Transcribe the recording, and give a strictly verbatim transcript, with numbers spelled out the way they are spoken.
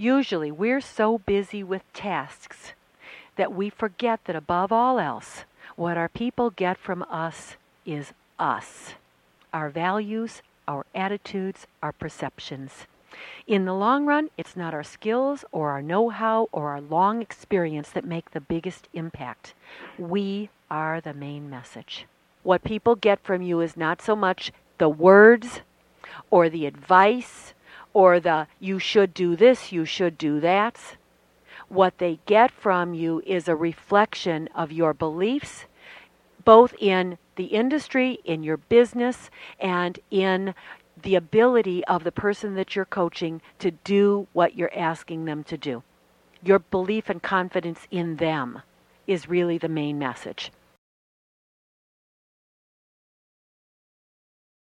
Usually we're so busy with tasks that we forget that above all else, what our people get from us is us. Our values, our attitudes, our perceptions. In the long run, it's not our skills or our know-how or our long experience that make the biggest impact. We are the main message. What people get from you is not so much the words or the advice or the you should do this, you should do that. What they get from you is a reflection of your beliefs, both in the industry, in your business, and in the ability of the person that you're coaching to do what you're asking them to do. Your belief and confidence in them is really the main message.